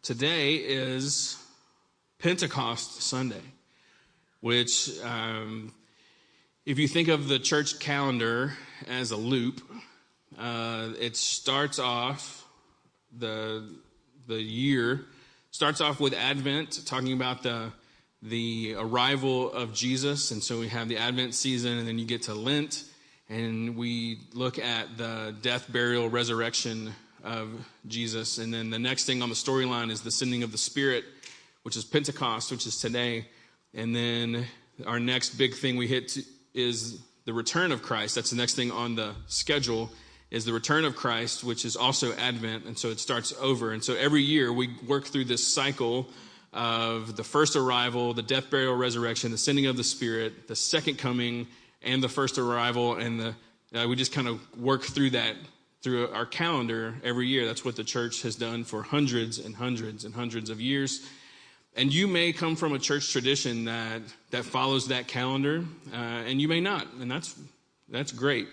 Today is Pentecost Sunday, which, if you think of the church calendar as a loop, it starts off, the year starts off with Advent, talking about the arrival of Jesus. And so we have the Advent season, and then you get to Lent, and we look at the death, burial, resurrection of Jesus. And then the next thing on the storyline is the sending of the Spirit, which is Pentecost, which is today. And then our next big thing we hit is the return of Christ. That's the next thing on the schedule, is the return of Christ, which is also Advent. And so it starts over. And so every year we work through this cycle of the first arrival, the death, burial, resurrection, the sending of the Spirit, the second coming, and the first arrival. And we just kind of work through that through our calendar every year. That's what the church has done for hundreds and hundreds and hundreds of years. And you may come from a church tradition that follows that calendar, and you may not, and that's great.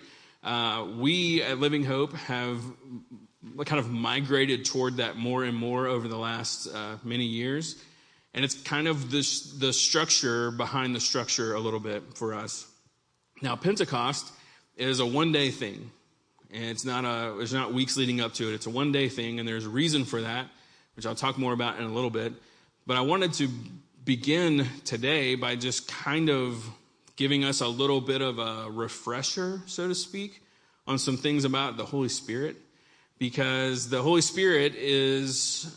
We at Living Hope have kind of migrated toward that more and more over the last many years, and it's kind of the structure behind the structure a little bit for us. Now, Pentecost is a one-day thing, and it's not weeks leading up to it. It's a one-day thing, and there's a reason for that, which I'll talk more about in a little bit. But I wanted to begin today by just kind of giving us a little bit of a refresher, so to speak, on some things about the Holy Spirit. Because the Holy Spirit is,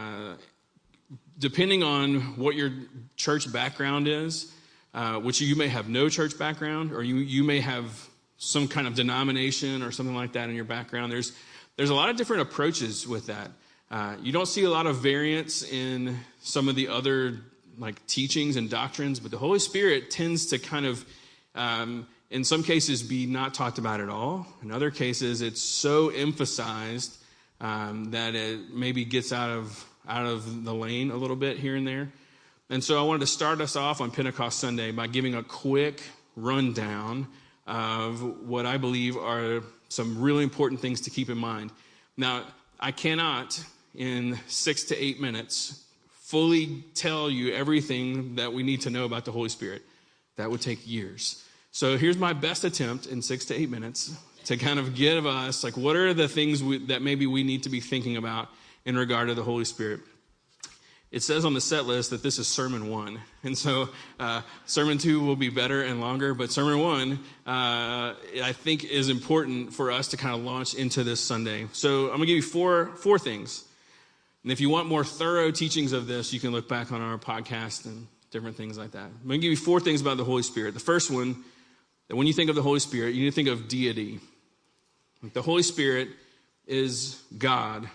depending on what your church background is, which you may have no church background, or you may have some kind of denomination or something like that in your background. There's a lot of different approaches with that. You don't see a lot of variance in some of the other teachings and doctrines, but the Holy Spirit tends to kind of, in some cases, be not talked about at all. In other cases, it's so emphasized that it maybe gets out of the lane a little bit here and there. And so I wanted to start us off on Pentecost Sunday by giving a quick rundown of what I believe are some really important things to keep in mind. Now, I cannot, in 6 to 8 minutes, fully tell you everything that we need to know about the Holy Spirit. That would take years. So here's my best attempt in 6 to 8 minutes to kind of give us, what are the things that maybe we need to be thinking about in regard to the Holy Spirit. It says on the set list that this is Sermon 1. And so Sermon 2 will be better and longer, but Sermon 1, I think, is important for us to kind of launch into this Sunday. So I'm going to give you four things. And if you want more thorough teachings of this, you can look back on our podcast and different things like that. I'm going to give you 4 things about the Holy Spirit. The first one, that when you think of the Holy Spirit, you need to think of deity. The Holy Spirit is God.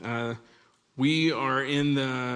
We are in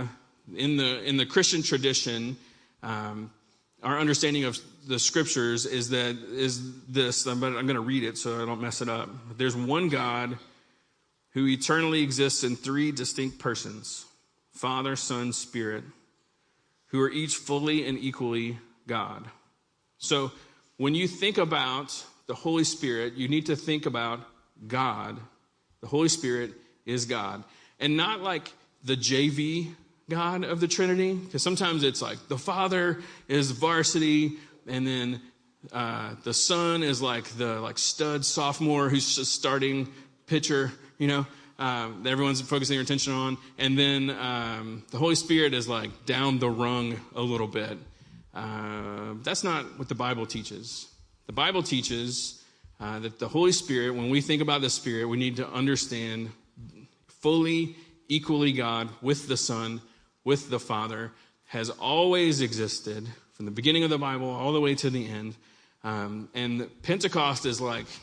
the Christian tradition, our understanding of the scriptures is this, but I'm going to read it so I don't mess it up. There's one God who eternally exists in 3 distinct persons, Father, Son, Spirit, who are each fully and equally God. So when you think about the Holy Spirit, you need to think about God. The Holy Spirit is God. And not like the JV God of the Trinity, because sometimes it's like the Father is varsity, and then the Son is the stud sophomore who's just starting pitcher, that everyone's focusing their attention on, and then the Holy Spirit is down the rung a little bit. That's not what the Bible teaches. The Bible teaches that the Holy Spirit, when we think about the Spirit, we need to understand fully, equally God with the Son, with the Father, has always existed from the beginning of the Bible all the way to the end. And Pentecost is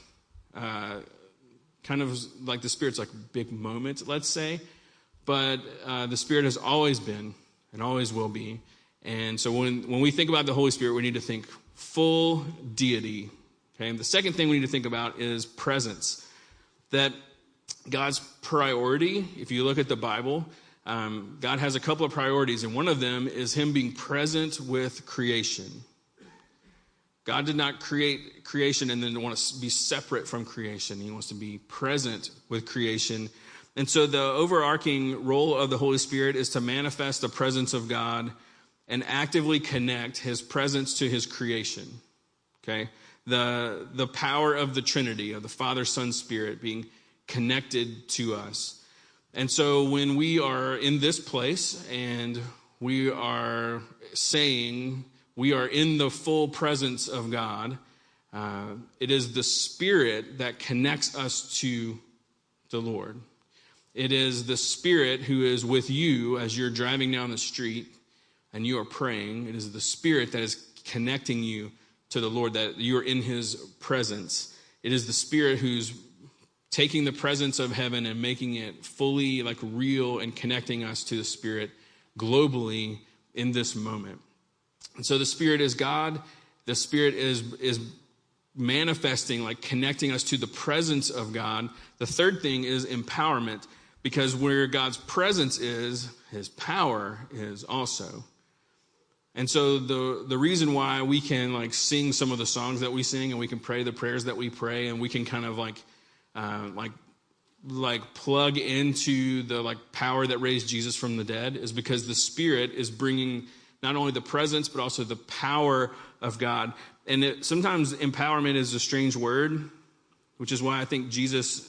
kind of like the Spirit's big moment, let's say. But the Spirit has always been and always will be. And so when we think about the Holy Spirit, we need to think full deity. Okay? And the second thing we need to think about is presence. That God's priority, if you look at the Bible, God has a couple of priorities, and one of them is him being present with creation. God did not create creation and then want to be separate from creation. He wants to be present with creation. And so the overarching role of the Holy Spirit is to manifest the presence of God and actively connect his presence to his creation. Okay? The power of the Trinity, of the Father, Son, Spirit being connected to us. And so when we are in this place and we are saying we are in the full presence of God, it is the Spirit that connects us to the Lord. It is the Spirit who is with you as you're driving down the street and you are praying. It is the Spirit that is connecting you to the Lord, that you are in his presence. It is the Spirit who's taking the presence of heaven and making it fully like real and connecting us to the Spirit globally in this moment. And so the Spirit is God. The Spirit is manifesting, like connecting us to the presence of God. The third thing is empowerment, because where God's presence is, his power is also. And so the reason why we can like sing some of the songs that we sing and we can pray the prayers that we pray and we can kind of like plug into the like power that raised Jesus from the dead is because the Spirit is bringing not only the presence but also the power of God. And sometimes empowerment is a strange word, which is why I think Jesus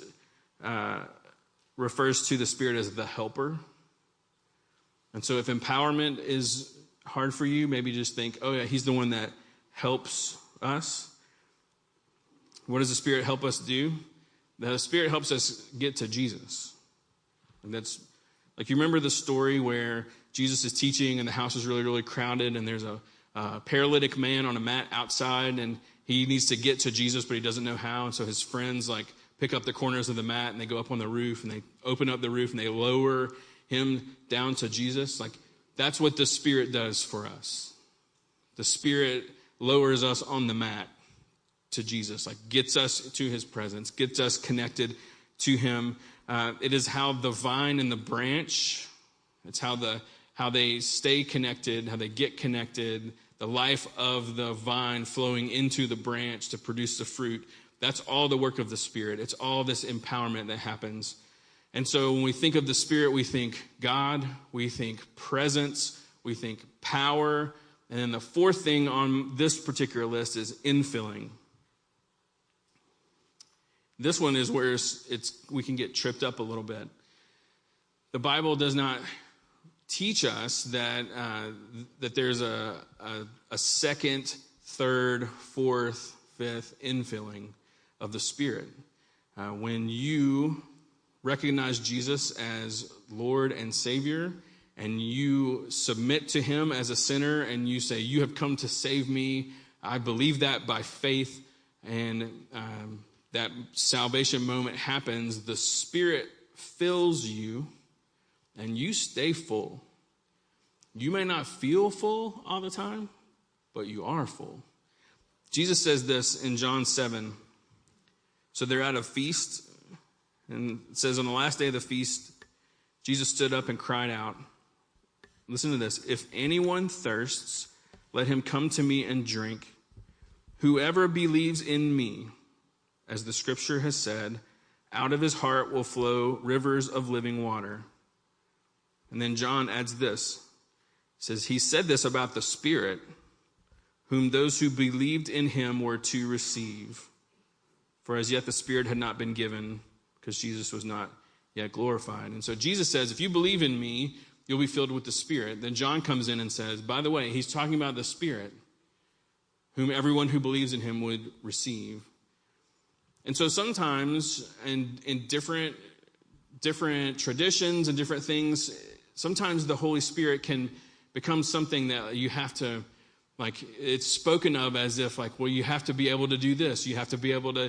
refers to the Spirit as the helper. And so if empowerment is hard for you, maybe just think, oh yeah, he's the one that helps us. What does the Spirit help us do? The Spirit helps us get to Jesus. And that's, like, you remember the story where Jesus is teaching and the house is really, really crowded and there's a paralytic man on a mat outside and he needs to get to Jesus, but he doesn't know how. And so his friends like pick up the corners of the mat and they go up on the roof and they open up the roof and they lower him down to Jesus. Like, that's what the Spirit does for us. The Spirit lowers us on the mat to Jesus, like gets us to his presence, gets us connected to him. It is how the vine and the branch, it's how they stay connected, how they get connected, the life of the vine flowing into the branch to produce the fruit. That's all the work of the Spirit. It's all this empowerment that happens. And so when we think of the Spirit, we think God, we think presence, we think power. And then the fourth thing on this particular list is infilling. This one is where we can get tripped up a little bit. The Bible does not teach us that there's a second, third, fourth, fifth infilling of the Spirit. When you recognize Jesus as Lord and Savior, and you submit to him as a sinner, and you say, you have come to save me, I believe that by faith, and that salvation moment happens, the Spirit fills you, and you stay full. You may not feel full all the time, but you are full. Jesus says this in John 7. So they're at a feast, and it says on the last day of the feast, Jesus stood up and cried out. Listen to this. If anyone thirsts, let him come to me and drink. Whoever believes in me, as the scripture has said, out of his heart will flow rivers of living water. And then John adds this. He says, he said this about the Spirit, whom those who believed in him were to receive. For as yet the Spirit had not been given, because Jesus was not yet glorified. And so Jesus says, if you believe in me, you'll be filled with the Spirit. Then John comes in and says, by the way, he's talking about the Spirit, whom everyone who believes in him would receive. And so sometimes in different traditions and different things, sometimes the Holy Spirit can become something that you have to, like, it's spoken of as if, like, well, you have to be able to do this. You have to be able to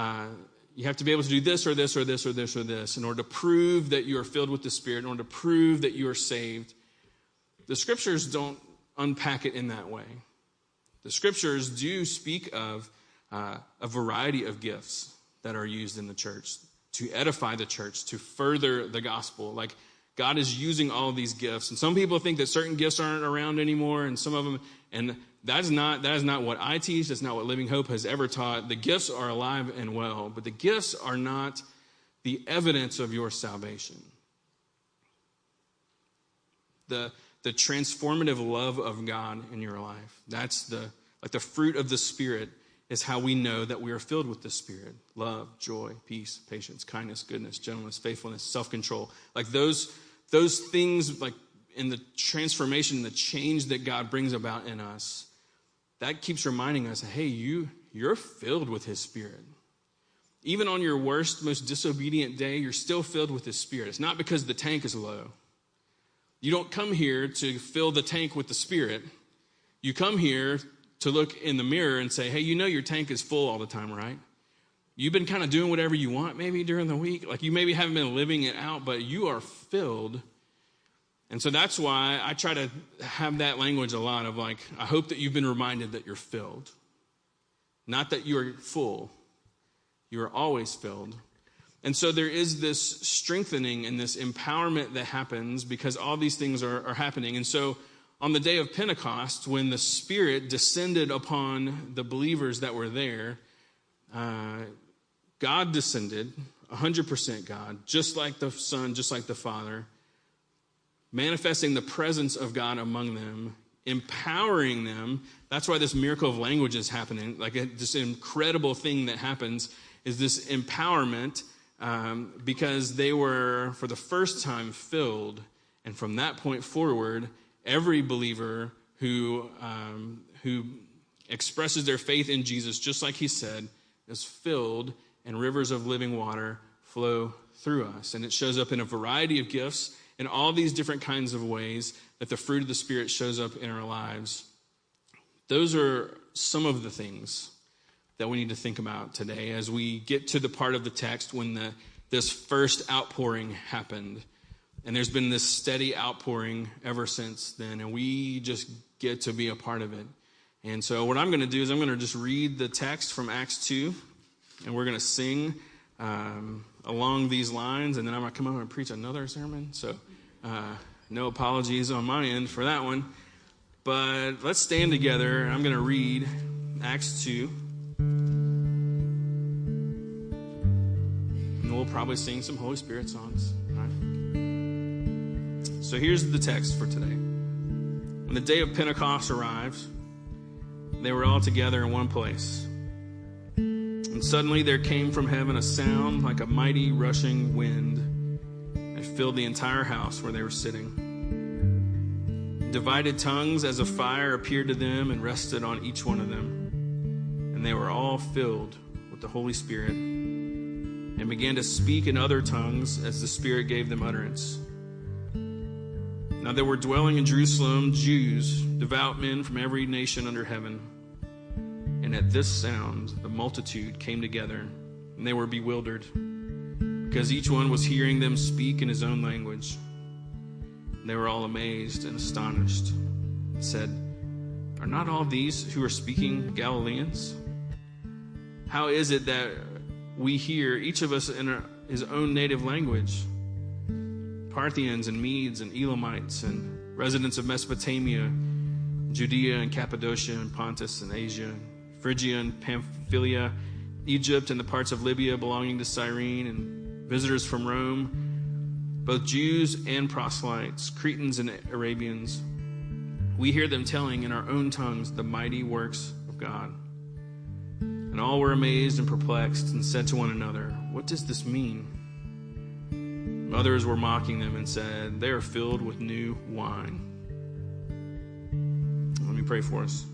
do this or this or this or this or this in order to prove that you are filled with the Spirit, in order to prove that you are saved. The scriptures don't unpack it in that way. The scriptures do speak of a variety of gifts that are used in the church to edify the church, to further the gospel. Like, God is using all of these gifts. And some people think that certain gifts aren't around anymore, and some of them, and that is not what I teach. That's not what Living Hope has ever taught. The gifts are alive and well, but the gifts are not the evidence of your salvation. The transformative love of God in your life. That's the fruit of the Spirit is how we know that we are filled with the Spirit. Love, joy, peace, patience, kindness, goodness, gentleness, faithfulness, self-control. Like those things, like in the transformation, the change that God brings about in us, that keeps reminding us, hey, you're filled with his Spirit. Even on your worst, most disobedient day, you're still filled with his Spirit. It's not because the tank is low. You don't come here to fill the tank with the Spirit. You come here to look in the mirror and say, hey, you know your tank is full all the time, right? You've been kind of doing whatever you want maybe during the week. Like you maybe haven't been living it out, but you are filled. And so that's why I try to have that language a lot of like, I hope that you've been reminded that you're filled. Not that you are full. You are always filled. And so there is this strengthening and this empowerment that happens because all these things are happening. And so on the day of Pentecost, when the Spirit descended upon the believers that were there, God descended, 100% God, just like the Son, just like the Father, manifesting the presence of God among them, empowering them. That's why this miracle of language is happening. Like this incredible thing that happens is this empowerment because they were, for the first time, filled. And from that point forward, every believer who expresses their faith in Jesus, just like he said, is filled, and rivers of living water flow through us. And it shows up in a variety of gifts, in all these different kinds of ways that the fruit of the Spirit shows up in our lives. Those are some of the things that we need to think about today as we get to the part of the text when this first outpouring happened. And there's been this steady outpouring ever since then, and we just get to be a part of it. And so what I'm going to do is I'm going to just read the text from Acts 2, and we're going to sing along these lines, and then I'm going to come over and preach another sermon. So no apologies on my end for that one. But let's stand together. I'm going to read Acts 2. And we'll probably sing some Holy Spirit songs. All right? So here's the text for today. When the day of Pentecost arrived, they were all together in one place. And suddenly there came from heaven a sound like a mighty rushing wind, and it filled the entire house where they were sitting. Divided tongues as of fire appeared to them and rested on each one of them. And they were all filled with the Holy Spirit and began to speak in other tongues as the Spirit gave them utterance. Now there were dwelling in Jerusalem Jews, devout men from every nation under heaven. And at this sound, the multitude came together, and they were bewildered, because each one was hearing them speak in his own language. And they were all amazed and astonished, and said, "Are not all these who are speaking Galileans? How is it that we hear, each of us in his own native language? Parthians and Medes and Elamites and residents of Mesopotamia, Judea and Cappadocia and Pontus and Asia, Phrygia and Pamphylia, Egypt and the parts of Libya belonging to Cyrene, and visitors from Rome, both Jews and proselytes, Cretans and Arabians. We hear them telling in our own tongues the mighty works of God." And all were amazed and perplexed and said to one another, "What does this mean?" Others were mocking them and said, "They are filled with new wine." Let me pray for us.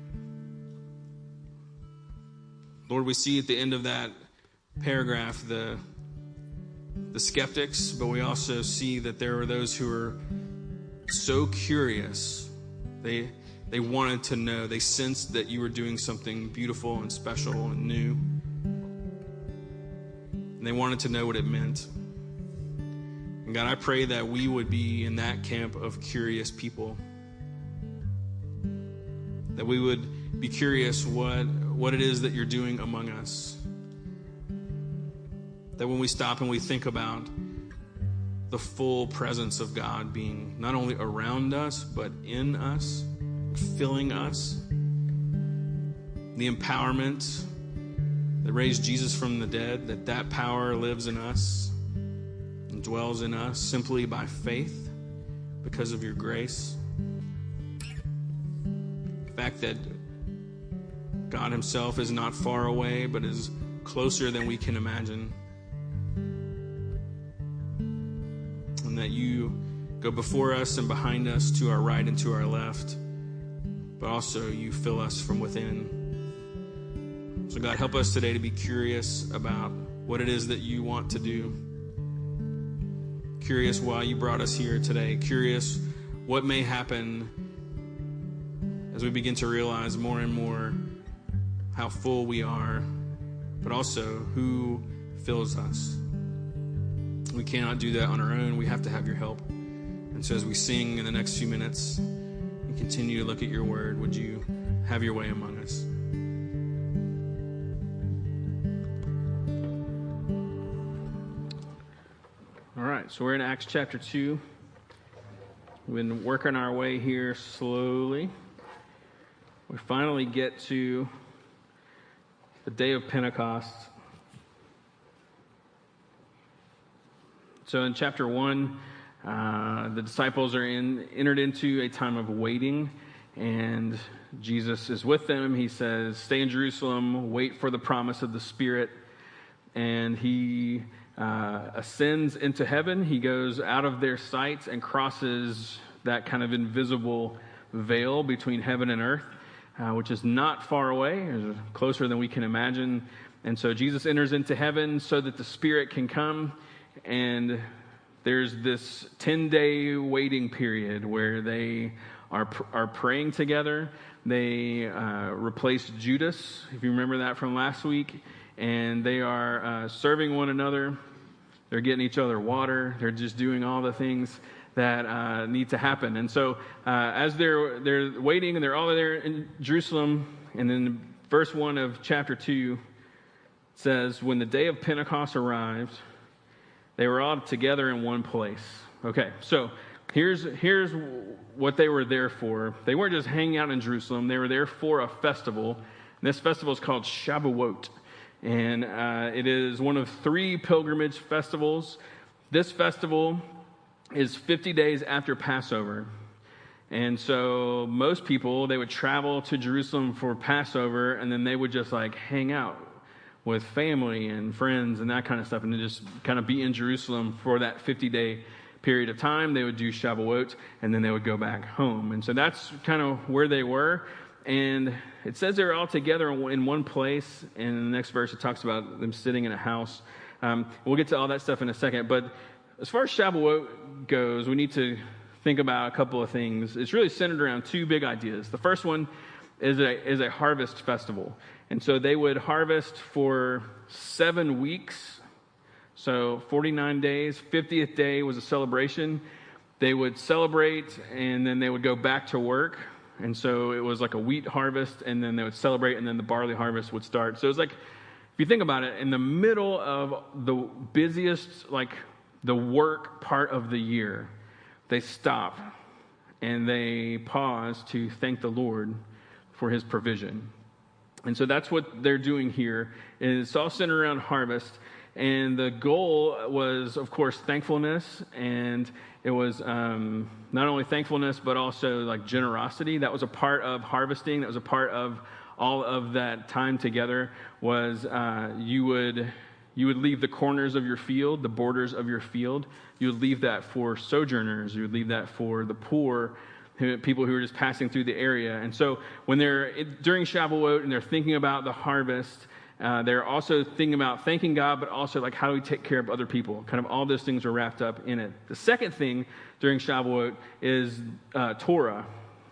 Lord, we see at the end of that paragraph the skeptics, but we also see that there are those who are so curious. They wanted to know. They sensed that you were doing something beautiful and special and new. And they wanted to know what it meant. And God, I pray that we would be in that camp of curious people. That we would be curious what it is that you're doing among us. That when we stop and we think about the full presence of God being not only around us, but in us, filling us, the empowerment, that raised Jesus from the dead, that power lives in us and dwells in us simply by faith because of your grace. The fact that God himself is not far away, but is closer than we can imagine. And that you go before us and behind us, to our right and to our left, but also you fill us from within. So God, help us today to be curious about what it is that you want to do. Curious why you brought us here today. Curious what may happen as we begin to realize more and more how full we are, but also who fills us. We cannot do that on our own. We have to have your help. And so as we sing in the next few minutes and continue to look at your word, would you have your way among us? All right, so we're in Acts chapter 2. We've been working our way here slowly. We finally get to the day of Pentecost. So in chapter 1, the disciples are entered into a time of waiting, and Jesus is with them. He says, stay in Jerusalem, wait for the promise of the Spirit. And he ascends into heaven. He goes out of their sight and crosses that kind of invisible veil between heaven and earth, which is not far away, it's closer than we can imagine. And so Jesus enters into heaven so that the Spirit can come, and there's this 10-day waiting period where they are praying together. They replaced Judas, if you remember that from last week, and they are serving one another. They're getting each other water. They're just doing all the things that need to happen. And so as they're waiting, and they're all there in Jerusalem, and then verse 1 of chapter 2 says, when the day of Pentecost arrived, they were all together in one place. Okay, so here's what they were there for. They weren't just hanging out in Jerusalem. They were there for a festival. And this festival is called Shavuot. And it is one of 3 pilgrimage festivals. This festival is 50 days after Passover. And so most people, they would travel to Jerusalem for Passover, and then they would just like hang out with family and friends and that kind of stuff, and then just kind of be in Jerusalem for that 50-day period of time. They would do Shavuot, and then they would go back home. And so that's kind of where they were. And it says they're all together in one place. And in the next verse, it talks about them sitting in a house. We'll get to all that stuff in a second. But as far as Shavuot goes, we need to think about a couple of things. It's really centered around 2 big ideas. The first one is a harvest festival. And so they would harvest for 7 weeks. So 49 days. 50th day was a celebration. They would celebrate, and then they would go back to work. And so it was like a wheat harvest, and then they would celebrate, and then the barley harvest would start. So it was like, if you think about it, in the middle of the busiest, like the work part of the year, they stop and they pause to thank the Lord for his provision. And so that's what they're doing here. And it's all centered around harvest. And the goal was, of course, thankfulness. And it was not only thankfulness, but also like generosity. That was a part of harvesting. That was a part of all of that time together. Was you would leave the corners of your field, the borders of your field. You would leave that for sojourners. You would leave that for the poor, people who are just passing through the area. And so when they're during Shavuot and they're thinking about the harvest, they're also thinking about thanking God, but also like how do we take care of other people? Kind of all those things are wrapped up in it. The second thing during Shavuot is Torah.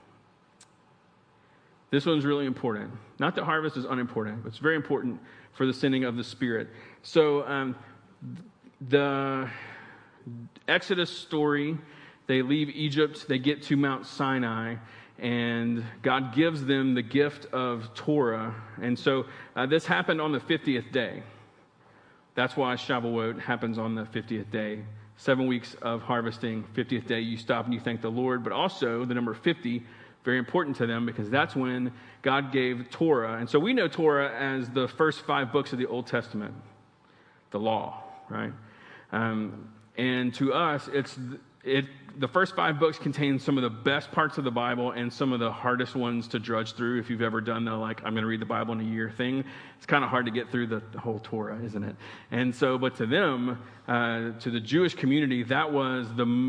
This one's really important. Not that harvest is unimportant, but it's very important for the sending of the Spirit. So the Exodus story, they leave Egypt, they get to Mount Sinai, and God gives them the gift of Torah. And so this happened on the 50th day. That's why Shavuot happens on the 50th day. 7 weeks of harvesting, 50th day you stop and you thank the Lord. But also the number 50 very important to them because that's when God gave Torah. And so we know Torah as the first 5 books of the Old Testament, the law, right? And to us, the first 5 books contain some of the best parts of the Bible and some of the hardest ones to drudge through. If you've ever done the, like, I'm going to read the Bible in a year thing, it's kind of hard to get through the whole Torah, isn't it? And so, but to them, to the Jewish community, that was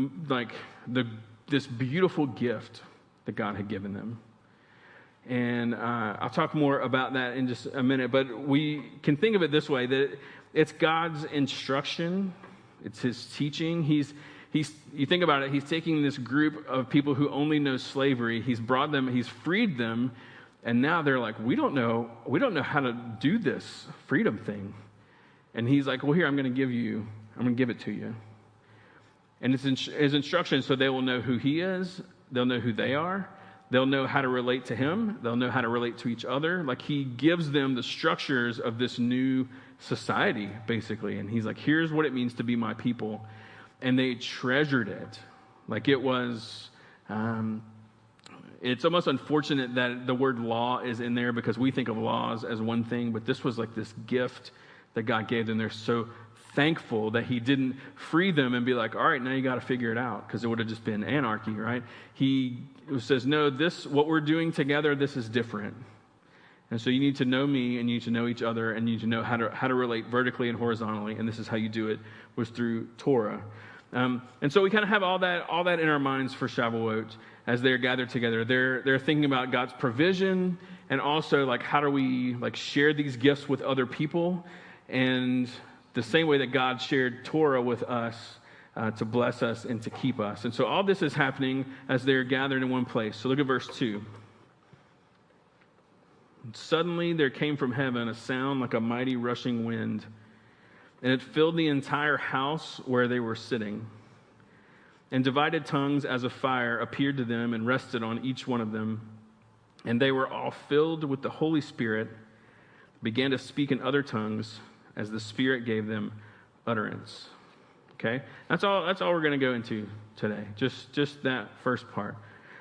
this beautiful gift that God had given them. And I'll talk more about that in just a minute, but we can think of it this way, that it's God's instruction, it's his teaching. You think about it, he's taking this group of people who only know slavery, he's brought them, he's freed them, and now they're like, we don't know how to do this freedom thing. And he's like, well, here, I'm going to give it to you. And it's his instruction so they will know who he is, they'll know who they are, they'll know how to relate to him, they'll know how to relate to each other. Like, he gives them the structures of this new society, basically. And he's like, here's what it means to be my people. And they treasured it. Like, it was, it's almost unfortunate that the word law is in there because we think of laws as one thing, but this was like this gift that God gave them. They're so thankful that he didn't free them and be like, all right, now you got to figure it out, because it would have just been anarchy, right? He says, no, what we're doing together, this is different. And so you need to know me, and you need to know each other, and you need to know how to relate vertically and horizontally, and this is how you do it, was through Torah. And so we kind of have all that in our minds for Shavuot as they're gathered together. They're thinking about God's provision, and also like how do we like share these gifts with other people, and the same way that God shared Torah with us to bless us and to keep us. And so all this is happening as they're gathered in one place. So look at verse 2. Suddenly there came from heaven a sound like a mighty rushing wind, and it filled the entire house where they were sitting. And divided tongues as of fire appeared to them and rested on each one of them. And they were all filled with the Holy Spirit, began to speak in other tongues as the Spirit gave them utterance. Okay? That's all we're going to go into today. Just that first part.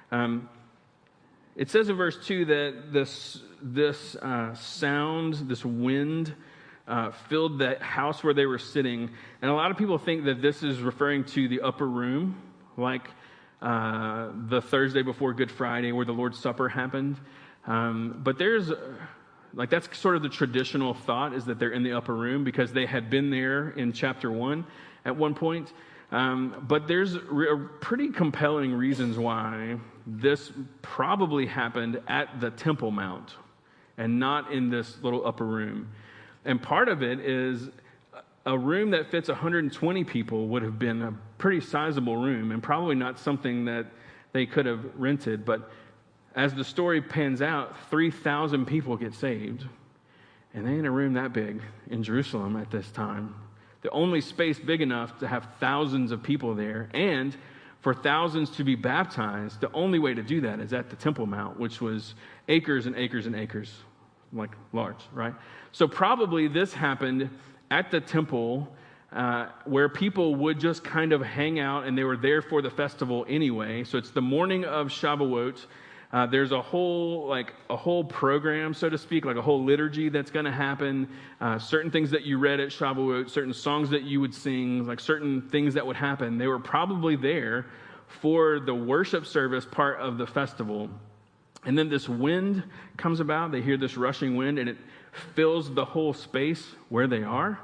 It says in verse 2 that this sound, this wind, filled the house where they were sitting. And a lot of people think that this is referring to the upper room, like the Thursday before Good Friday where the Lord's Supper happened. But that's sort of the traditional thought, is that they're in the upper room because they had been there in chapter 1 at one point. But there's pretty compelling reasons why this probably happened at the Temple Mount and not in this little upper room. And part of it is a room that fits 120 people would have been a pretty sizable room and probably not something that they could have rented. But as the story pans out, 3,000 people get saved. And they ain't a room that big in Jerusalem at this time. The only space big enough to have thousands of people there, and for thousands to be baptized, the only way to do that is at the Temple Mount, which was acres and acres and acres, like large, right? So probably this happened at the temple where people would just kind of hang out, and they were there for the festival anyway. So it's the morning of Shavuot. There's a whole program, so to speak, like a whole liturgy that's going to happen. Certain things that you read at Shavuot, certain songs that you would sing, like certain things that would happen. They were probably there for the worship service part of the festival. And then this wind comes about. They hear this rushing wind, and it fills the whole space where they are.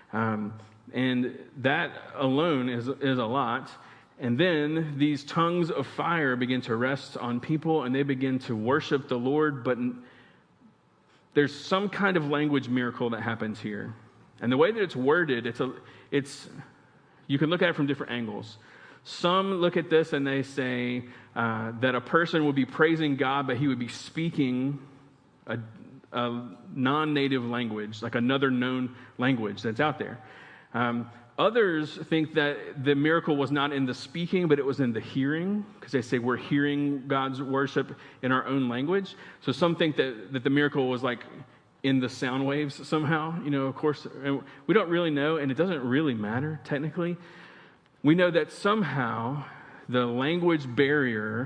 And that alone is a lot. And then these tongues of fire begin to rest on people, and they begin to worship the Lord. But there's some kind of language miracle that happens here. And the way that it's worded, it's you can look at it from different angles. Some look at this and they say that a person would be praising God, but he would be speaking a non-native language, like another known language that's out there. Others think that the miracle was not in the speaking, but it was in the hearing, because they say we're hearing God's worship in our own language. So some think that the miracle was like in the sound waves somehow. Of course, we don't really know, and it doesn't really matter technically. We know that somehow the language barrier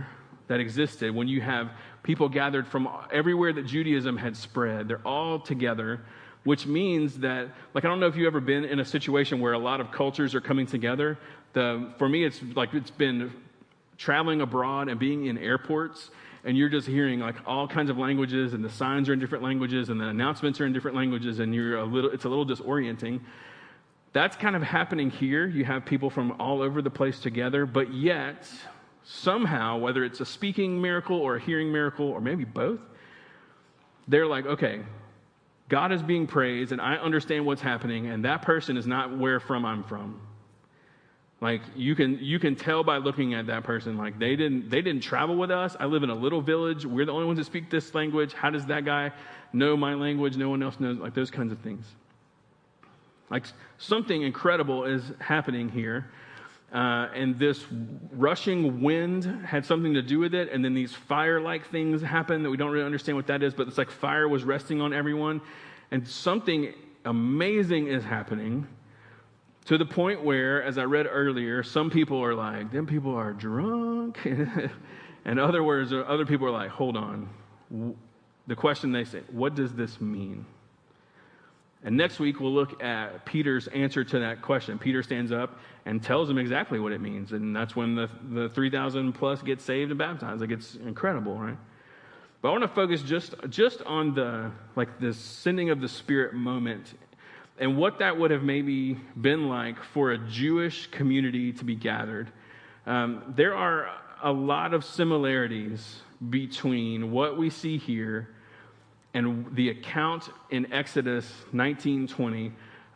that existed when you have people gathered from everywhere that Judaism had spread. They're all together, which means that, like, I don't know if you've ever been in a situation where a lot of cultures are coming together. For me, it's been traveling abroad and being in airports, and you're just hearing like all kinds of languages, and the signs are in different languages, and the announcements are in different languages, and it's a little disorienting. That's kind of happening here. You have people from all over the place together, but yet somehow, whether it's a speaking miracle or a hearing miracle, or maybe both, they're like, okay, God is being praised, and I understand what's happening, and that person is not where I'm from. Like, you can tell by looking at that person, like, they didn't travel with us. I live in a little village. We're the only ones that speak this language. How does that guy know my language? No one else knows, like those kinds of things. Like, something incredible is happening here. And this rushing wind had something to do with it. And then these fire-like things happen that we don't really understand what that is, but it's like fire was resting on everyone. And something amazing is happening to the point where, as I read earlier, some people are like, them people are drunk. And other people are like, hold on. The question they say, what does this mean? And next week, we'll look at Peter's answer to that question. Peter stands up and tells them exactly what it means. And that's when the 3,000 plus get saved and baptized. Like, it's incredible, right? But I want to focus just on the sending of the Spirit moment and what that would have maybe been like for a Jewish community to be gathered. There are a lot of similarities between what we see here and the account in Exodus 19:20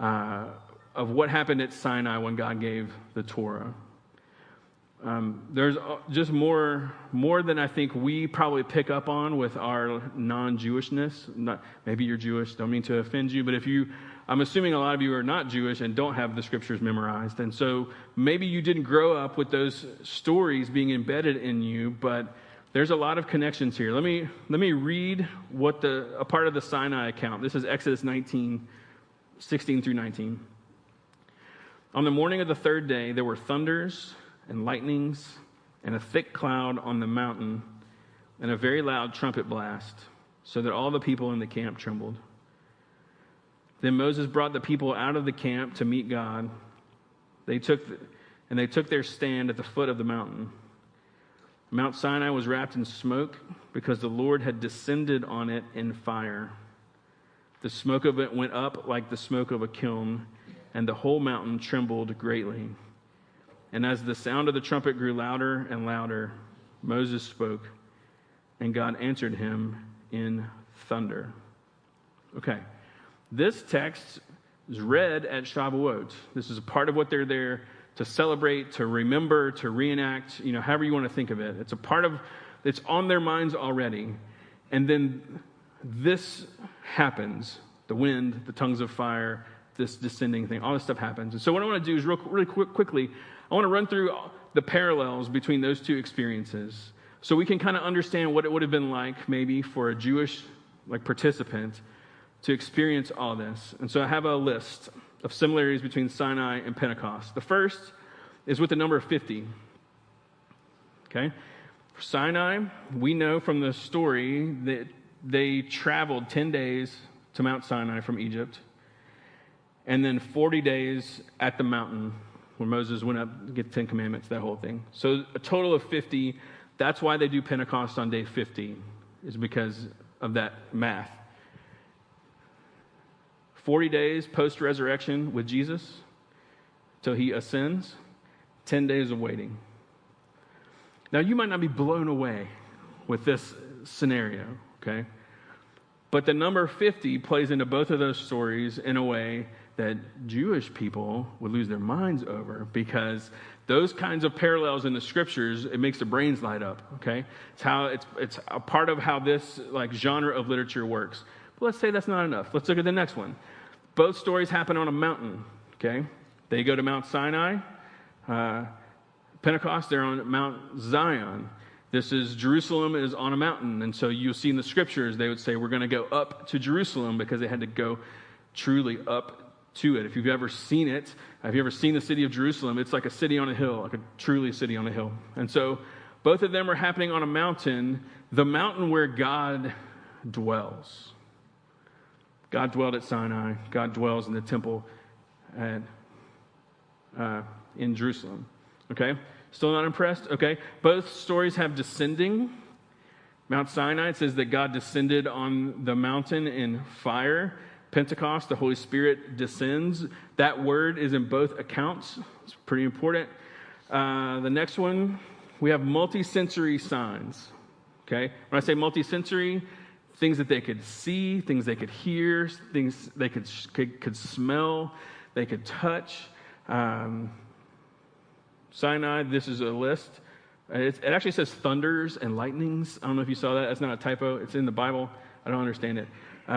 of what happened at Sinai when God gave the Torah. There's just more than I think we probably pick up on with our non-Jewishness. Maybe you're Jewish, don't mean to offend you, but I'm assuming a lot of you are not Jewish and don't have the scriptures memorized. And so maybe you didn't grow up with those stories being embedded in you, but there's a lot of connections here. Let me read a part of the Sinai account. This is Exodus 19:16 through 19. On the morning of the third day, there were thunders and lightnings and a thick cloud on the mountain and a very loud trumpet blast, so that all the people in the camp trembled. Then Moses brought the people out of the camp to meet God. They took their stand at the foot of the mountain. Mount Sinai was wrapped in smoke because the Lord had descended on it in fire. The smoke of it went up like the smoke of a kiln, and the whole mountain trembled greatly. And as the sound of the trumpet grew louder and louder, Moses spoke, and God answered him in thunder. Okay, this text is read at Shavuot. This is a part of what they're there to celebrate, to remember, to reenact, however you want to think of it. It's on their minds already. And then this happens. The wind, the tongues of fire, this descending thing, all this stuff happens. And so what I want to do is really quickly, I want to run through the parallels between those two experiences so we can kind of understand what it would have been like maybe for a Jewish participant to experience all this. And so I have a list of similarities between Sinai and Pentecost. The first is with the number 50. Okay? For Sinai, we know from the story that they traveled 10 days to Mount Sinai from Egypt, and then 40 days at the mountain where Moses went up to get the Ten Commandments, that whole thing. So a total of 50. That's why they do Pentecost on day 50, is because of that math. 40 days post-resurrection with Jesus till he ascends, 10 days of waiting. Now, you might not be blown away with this scenario, okay? But the number 50 plays into both of those stories in a way that Jewish people would lose their minds over, because those kinds of parallels in the scriptures, it makes their brains light up, okay? It's a part of how this genre of literature works. But let's say that's not enough. Let's look at the next one. Both stories happen on a mountain, okay? They go to Mount Sinai. Pentecost, they're on Mount Zion. Jerusalem is on a mountain. And so you'll see in the scriptures, they would say, we're going to go up to Jerusalem, because they had to go truly up to it. If you've ever seen it, if you've ever seen the city of Jerusalem, it's like a city on a hill, truly a city on a hill. And so Both of them are happening on a mountain, the mountain where God dwells. God dwelled at Sinai. God dwells in the temple in Jerusalem. Okay? Still not impressed? Okay. Both stories have descending. Mount Sinai, it says that God descended on the mountain in fire. Pentecost, the Holy Spirit descends. That word is in both accounts. It's pretty important. The next one, we have multisensory signs. Okay? When I say multisensory, things that they could see, things they could hear, things they could smell, they could touch. Sinai, this is a list. It actually says thunders and lightnings. I don't know if you saw that. That's not a typo. It's in the Bible. I don't understand it.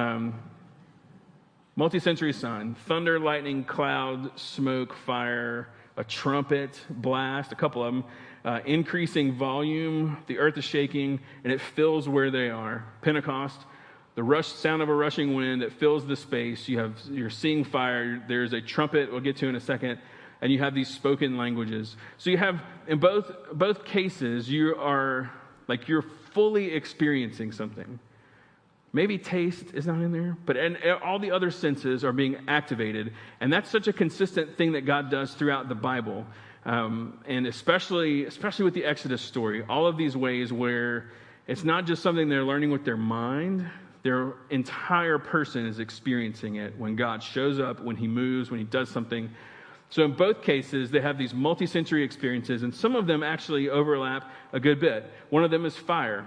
Multisensory sign. Thunder, lightning, cloud, smoke, fire, a trumpet, blast, a couple of them. Increasing volume, the earth is shaking, and it fills where they are. Pentecost, the sound of a rushing wind that fills the space. You're seeing fire. There's a trumpet we'll get to in a second. And you have these spoken languages. So you have, in both cases, you're fully experiencing something. Maybe taste is not in there, but all the other senses are being activated. And that's such a consistent thing that God does throughout the Bible. And especially with the Exodus story, all of these ways where it's not just something they're learning with their mind, their entire person is experiencing it when God shows up, when he moves, when he does something. So in both cases, they have these multisensory experiences, and some of them actually overlap a good bit. One of them is fire.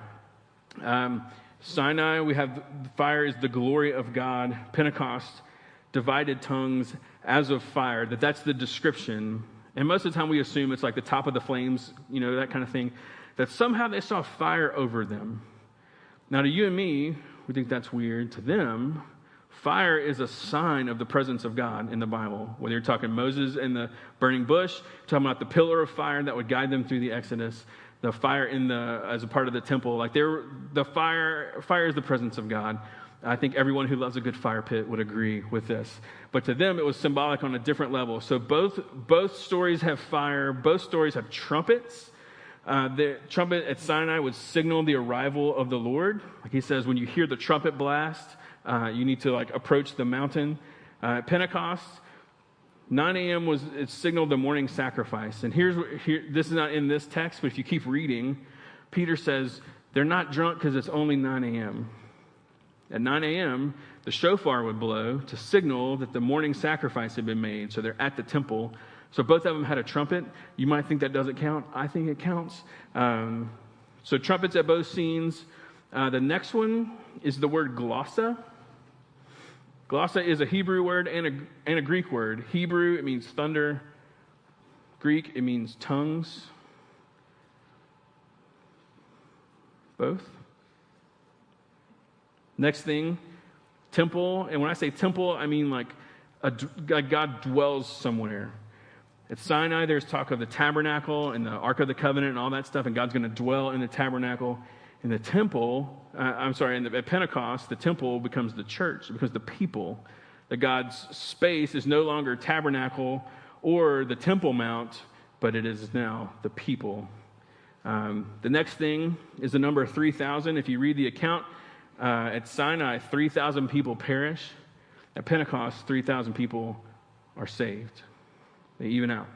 Sinai, we have fire is the glory of God. Pentecost, divided tongues as of fire. That's the description. And most of the time we assume it's like the top of the flames, that kind of thing. That somehow they saw fire over them. Now to you and me, we think that's weird. To them, fire is a sign of the presence of God in the Bible. Whether you're talking Moses and the burning bush, talking about the pillar of fire that would guide them through the Exodus, the fire as a part of the temple, the fire is the presence of God. I think everyone who loves a good fire pit would agree with this. But to them, it was symbolic on a different level. So both stories have fire. Both stories have trumpets. The trumpet at Sinai would signal the arrival of the Lord. Like he says, when you hear the trumpet blast, you need to approach the mountain. At Pentecost, 9 a.m. it signaled the morning sacrifice. And this is not in this text, but if you keep reading, Peter says they're not drunk because it's only 9 a.m. At 9 a.m., the shofar would blow to signal that the morning sacrifice had been made. So they're at the temple. So both of them had a trumpet. You might think that doesn't count. I think it counts. So trumpets at both scenes. The next one is the word glossa. Glossa is a Hebrew word and a Greek word. Hebrew, it means thunder. Greek, it means tongues. Both. Next thing, temple. And when I say temple, I mean like God dwells somewhere. At Sinai, there's talk of the tabernacle and the Ark of the Covenant and all that stuff, and God's going to dwell in the tabernacle. In the temple, at Pentecost, the temple becomes the church. It becomes the people. That God's space is no longer tabernacle or the Temple Mount, but it is now the people. The next thing is the number 3,000. If you read the account, at Sinai, 3,000 people perish. At Pentecost, 3,000 people are saved. They even out.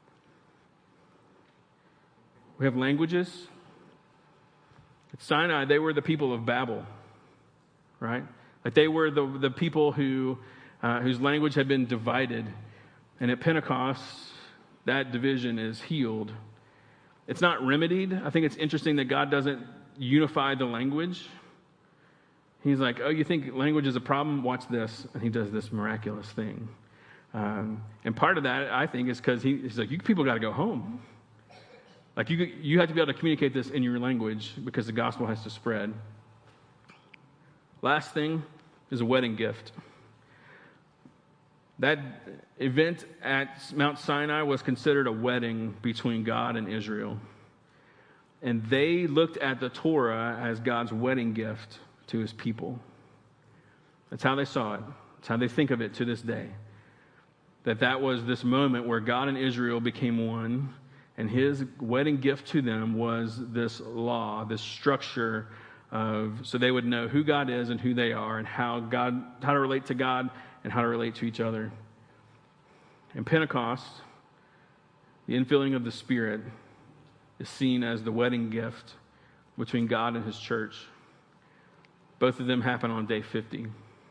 We have languages. At Sinai, they were the people of Babel, right? Like they were the people whose language had been divided. And at Pentecost, that division is healed. It's not remedied. I think it's interesting that God doesn't unify the language. He's like, oh, you think language is a problem? Watch this. And he does this miraculous thing. And part of that, I think, is because he's like, you people got to go home. Like you have to be able to communicate this in your language because the gospel has to spread. Last thing is a wedding gift. That event at Mount Sinai was considered a wedding between God and Israel. And they looked at the Torah as God's wedding gift to his people. That's how they saw it. That's how they think of it to this day. That was this moment where God and Israel became one. And his wedding gift to them was this law, this structure so they would know who God is and who they are, and how to relate to God and how to relate to each other. In Pentecost, the infilling of the Spirit is seen as the wedding gift between God and his church. Both of them happen on day 50.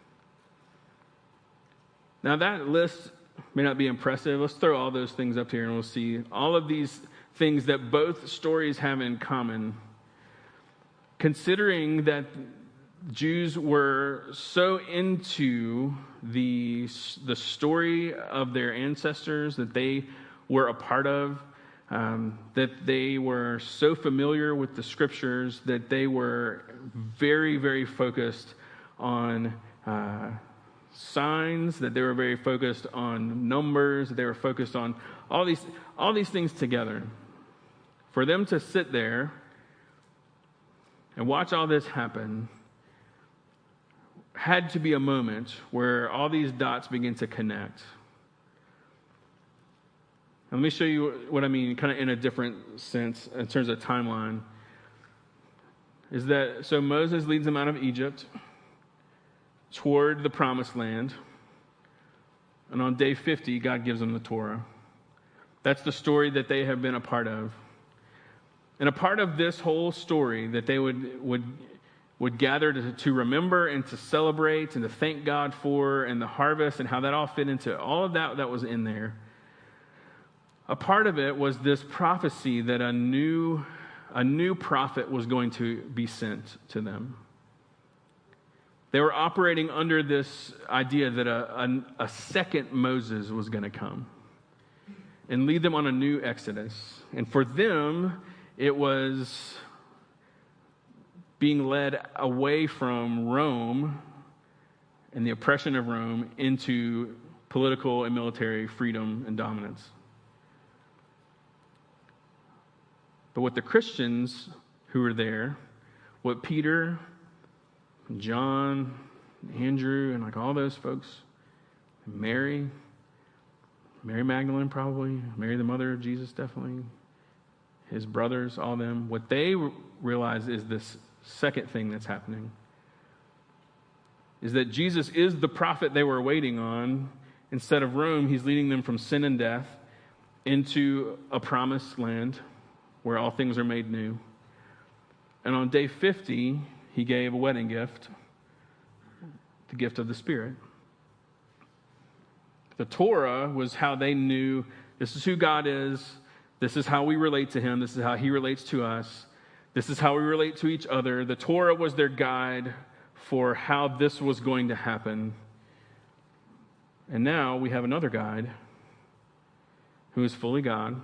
Now that list may not be impressive. Let's throw all those things up here and we'll see all of these things that both stories have in common. Considering that Jews were so into the story of their ancestors that they were a part of, that they were so familiar with the scriptures that they were very, very focused on signs, that they were very focused on numbers, that they were focused on all these things together. For them to sit there and watch all this happen had to be a moment where all these dots begin to connect. Let me show you what I mean, kind of in a different sense, in terms of timeline. Is that, so Moses leads them out of Egypt toward the promised land. And on day 50, God gives them the Torah. That's the story that they have been a part of. And a part of this whole story that they would gather to remember and to celebrate and to thank God for, and the harvest and how that all fit into all of that was in there. A part of it was this prophecy that a new prophet was going to be sent to them. They were operating under this idea that a second Moses was going to come and lead them on a new Exodus. And for them, it was being led away from Rome and the oppression of Rome into political and military freedom and dominance. But what the Christians who were there, what Peter, John, Andrew, and like all those folks, Mary Magdalene probably, Mary the mother of Jesus definitely, his brothers, all them, what they realize is this second thing that's happening. Is that Jesus is the prophet they were waiting on. Instead of Rome, he's leading them from sin and death into a promised land where all things are made new. And on day 50, he gave a wedding gift, the gift of the Spirit. The Torah was how they knew this is who God is, this is how we relate to him, this is how he relates to us, this is how we relate to each other. The Torah was their guide for how this was going to happen. And now we have another guide who is fully God,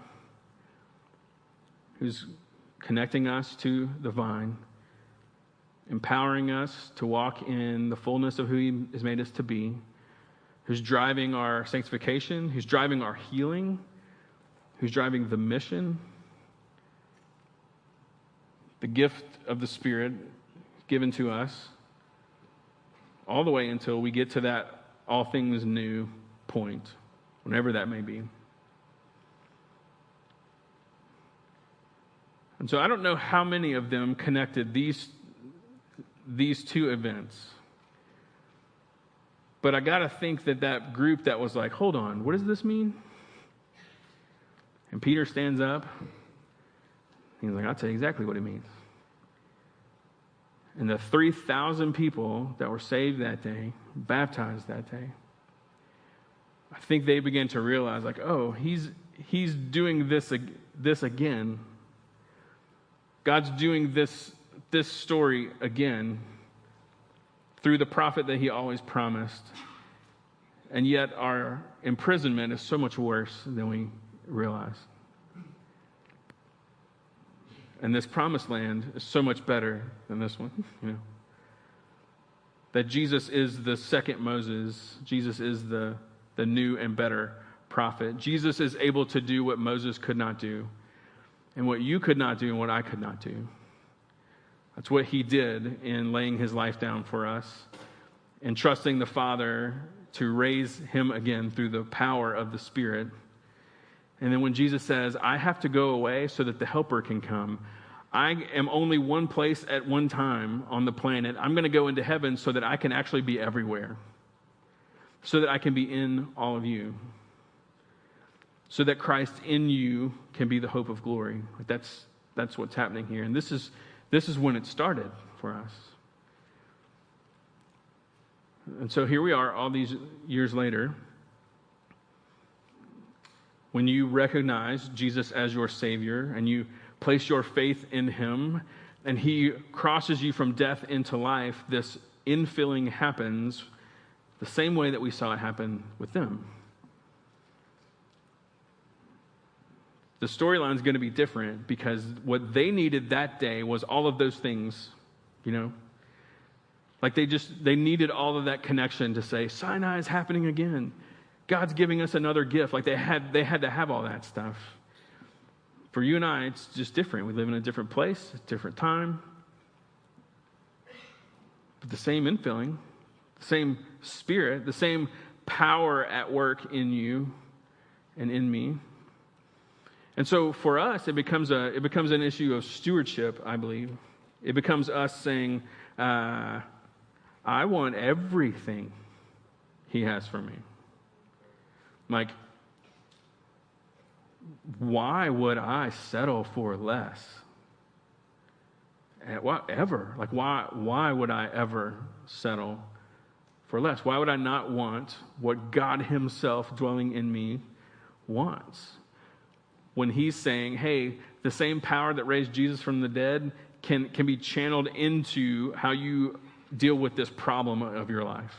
who's connecting us to the vine, empowering us to walk in the fullness of who he has made us to be, who's driving our sanctification, who's driving our healing, who's driving the mission. The gift of the Spirit given to us all the way until we get to that all things new point, whenever that may be. And so I don't know how many of them connected these two events. But I got to think that group that was like, hold on, what does this mean? And Peter stands up. He's like, I'll tell you exactly what it means. And the 3,000 people that were saved that day, baptized that day, I think they began to realize, like, oh, he's doing this again. God's doing this story again through the prophet that he always promised. And yet our imprisonment is so much worse than we realize. And this promised land is so much better than this one, That Jesus is the second Moses. Jesus is the new and better prophet. Jesus is able to do what Moses could not do, and what you could not do, and what I could not do. That's what he did in laying his life down for us and trusting the Father to raise him again through the power of the Spirit. And then when Jesus says, I have to go away so that the helper can come, I am only one place at one time on the planet. I'm going to go into heaven so that I can actually be everywhere, so that I can be in all of you, so that Christ in you can be the hope of glory. That's what's happening here. And this is when it started for us. And so here we are all these years later. When you recognize Jesus as your Savior and you place your faith in him and he crosses you from death into life, this infilling happens the same way that we saw it happen with them. The storyline is going to be different because what they needed that day was all of those things, Like they needed all of that connection to say, Sinai is happening again. God's giving us another gift. Like they had to have all that stuff. For you and I, it's just different. We live in a different place, a different time. But the same infilling, the same Spirit, the same power at work in you and in me. And so for us, it becomes an issue of stewardship, I believe. It becomes us saying, I want everything he has for me. Like, why would I settle for less? Whatever. Like, why would I ever settle for less? Why would I not want what God himself dwelling in me wants? When he's saying, hey, the same power that raised Jesus from the dead can be channeled into how you deal with this problem of your life.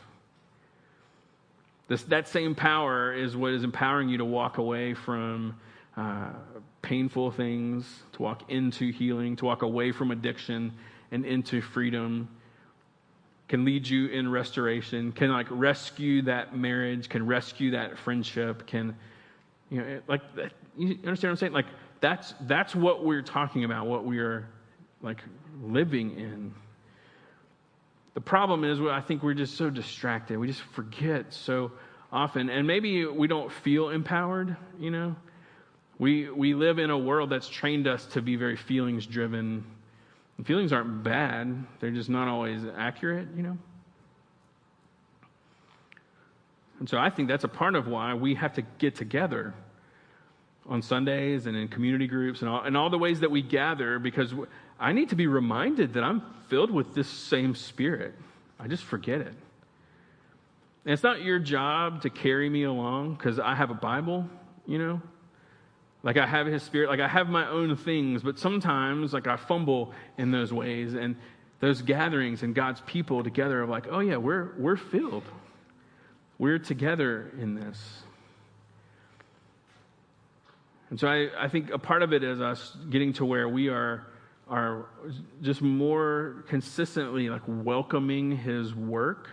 That same power is what is empowering you to walk away from painful things, to walk into healing, to walk away from addiction and into freedom. Can lead you in restoration, can rescue that marriage, can rescue that friendship, can, you understand what I'm saying? Like that's what we're talking about, what we are living in. The problem is, I think we're just so distracted. We just forget so often. And maybe we don't feel empowered, We live in a world that's trained us to be very feelings-driven. And feelings aren't bad. They're just not always accurate, And so I think that's a part of why we have to get together on Sundays and in community groups and all the ways that we gather, because I need to be reminded that I'm filled with this same Spirit. I just forget it. And it's not your job to carry me along because I have a Bible, Like I have his Spirit, like I have my own things, but sometimes I fumble in those ways, and those gatherings and God's people together are oh yeah, we're filled. We're together in this. And so I think a part of it is us getting to where we are just more consistently welcoming his work.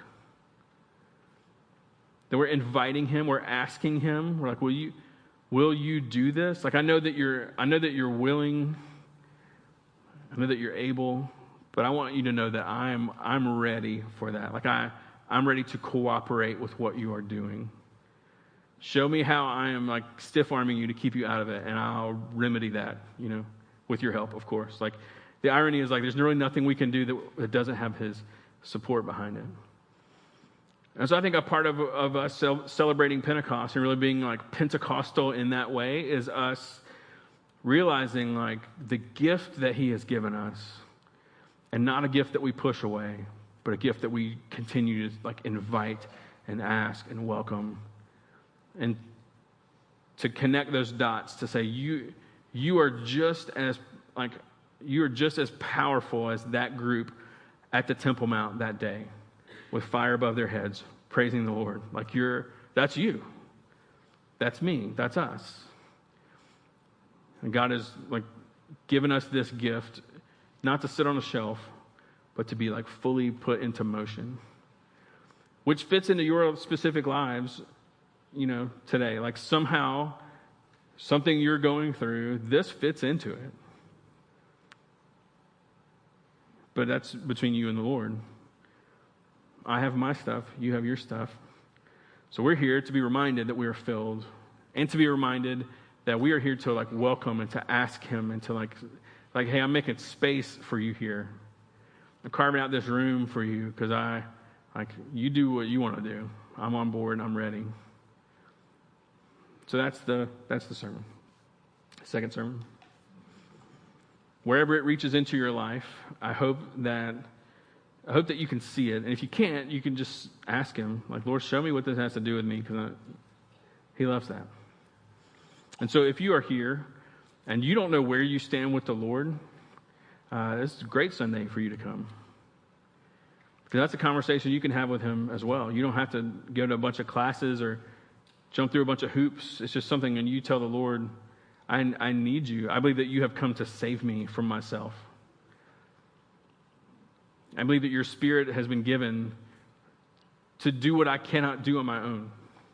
That we're inviting him, we're asking him, we're will you do this? I know that you're willing, I know that you're able, but I want you to know that I'm ready for that. I'm ready to cooperate with what you are doing. Show me how I am stiff-arming you to keep you out of it, and I'll remedy that, with your help, of course. The irony is there's really nothing we can do that doesn't have his support behind it. And so I think a part of us celebrating Pentecost and really being Pentecostal in that way is us realizing the gift that he has given us, and not a gift that we push away, but a gift that we continue to invite and ask and welcome. And to connect those dots to say you are just as powerful as that group at the Temple Mount that day, with fire above their heads, praising the Lord. That's you, that's me, that's us. And God has given us this gift, not to sit on a shelf, but to be fully put into motion, which fits into your specific lives. Today, somehow, something you're going through, this fits into it. But that's between you and the Lord. I have my stuff, you have your stuff. So we're here to be reminded that we are filled, and to be reminded that we are here to like welcome and to ask him and to like, hey, I'm making space for you here. I'm carving out this room for you because you do what you want to do. I'm on board and I'm ready. So that's the sermon. Second sermon. Wherever it reaches into your life, I hope that you can see it. And if you can't, you can just ask him, like, Lord, show me what this has to do with me, because he loves that. And so if you are here and you don't know where you stand with the Lord, this is a great Sunday for you to come. Because that's a conversation you can have with him as well. You don't have to go to a bunch of classes or jump through a bunch of hoops. It's just something, and you tell the Lord, I need you. I believe that you have come to save me from myself. I believe that your Spirit has been given to do what I cannot do on my own.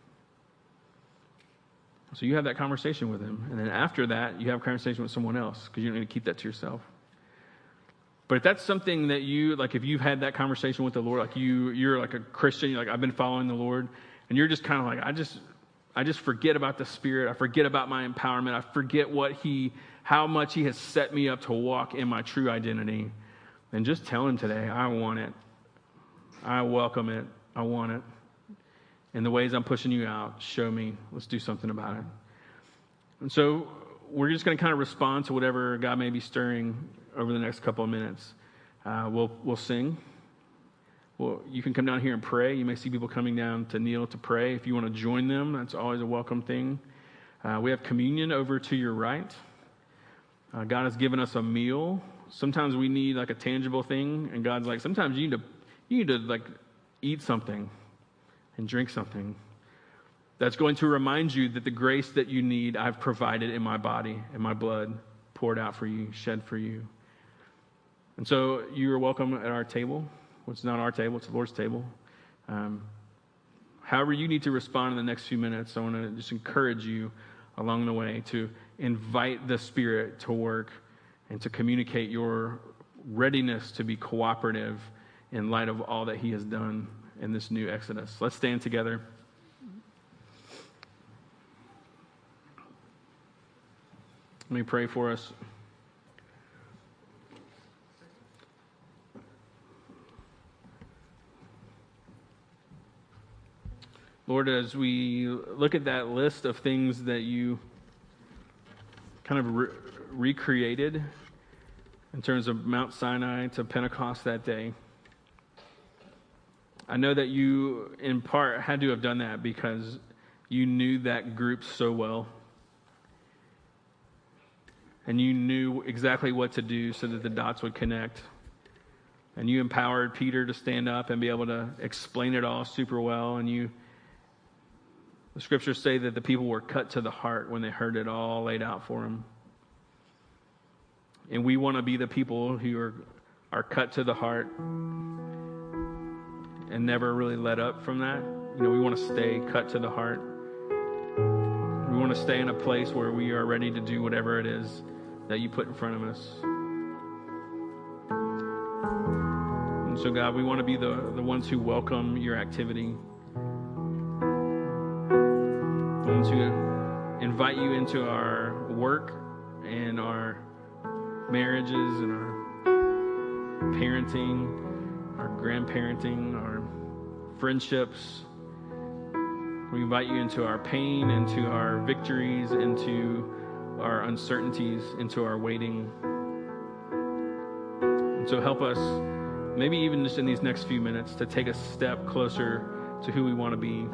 So you have that conversation with him. And then after that, you have a conversation with someone else, because you don't need to keep that to yourself. But if that's something that you, like if you've had that conversation with the Lord, like you're like a Christian, you're like, I've been following the Lord, and you're just kind of like, I just forget about the Spirit. I forget about my empowerment. I forget how much he has set me up to walk in my true identity. And just tell him today, I want it. I welcome it. I want it. In the ways I'm pushing you out, show me. Let's do something about it. And so we're just going to kind of respond to whatever God may be stirring over the next couple of minutes. We'll sing. Well, you can come down here and pray. You may see people coming down to kneel to pray. If you want to join them, that's always a welcome thing. We have communion over to your right. God has given us a meal. Sometimes we need like a tangible thing, and God's like, sometimes you need to like eat something and drink something that's going to remind you that the grace that you need, I've provided in my body and my blood, poured out for you, shed for you. And so you are welcome at our table. Well, it's not our table, it's the Lord's table. However you need to respond in the next few minutes, I want to just encourage you along the way to invite the Spirit to work and to communicate your readiness to be cooperative in light of all that he has done in this new Exodus. Let's stand together. Let me pray for us. Lord, as we look at that list of things that you kind of recreated in terms of Mount Sinai to Pentecost that day, I know that you, in part, had to have done that because you knew that group so well. And you knew exactly what to do so that the dots would connect. And you empowered Peter to stand up and be able to explain it all super well. And the scriptures say that the people were cut to the heart when they heard it all laid out for them. And we want to be the people who are cut to the heart and never really let up from that. We want to stay cut to the heart. We want to stay in a place where we are ready to do whatever it is that you put in front of us. And so, God, we want to be the ones who welcome your activity. The ones who invite you into our work and our marriages and our parenting, our grandparenting, our friendships. We invite you into our pain, into our victories, into our uncertainties, into our waiting. And so help us, maybe even just in these next few minutes, to take a step closer to who we want to be.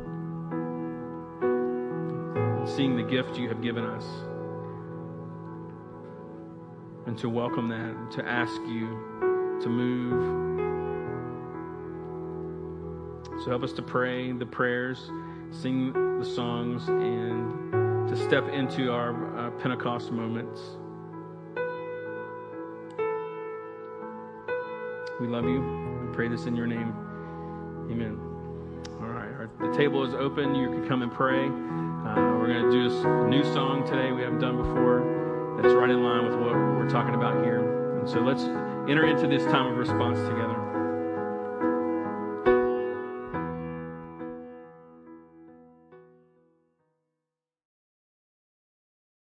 Seeing the gift you have given us. And to welcome that, to ask you to move. So help us to pray the prayers, sing the songs, and to step into our Pentecost moments. We love you. We pray this in your name. Amen. All right. The table is open. You can come and pray. We're going to do this new song today we haven't done before that's right in line with what we're talking about here. And so let's enter into this time of response together.